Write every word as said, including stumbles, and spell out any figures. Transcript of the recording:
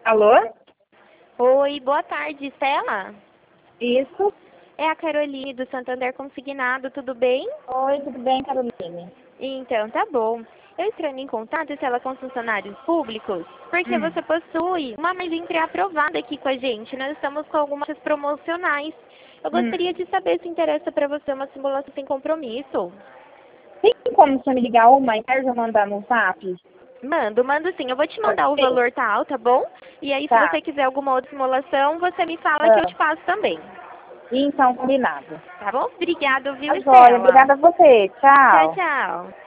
Alô? Oi, boa tarde, Stella? Isso. É a Caroline do Santander Consignado, tudo bem? Oi, tudo bem, Caroline? Então, tá bom. Eu entrando em contato, Stella, com os funcionários públicos, porque Hum. você possui uma margem aprovada aqui com a gente. Nós estamos com algumas promocionais. Eu Hum. gostaria de saber se interessa para você uma simulação sem compromisso. Tem como você me ligar ou mais tarde ou mandar no zap? Mando, mando sim. Eu vou te Pode mandar o ser? valor tal, tá bom? E aí, se Tá. você quiser alguma outra simulação, você me fala que eu Ah. te passo também. Então, combinado. Tá bom? Obrigado, viu, Tá joia. Stella? Obrigada a você. Tchau, Tchau. tchau.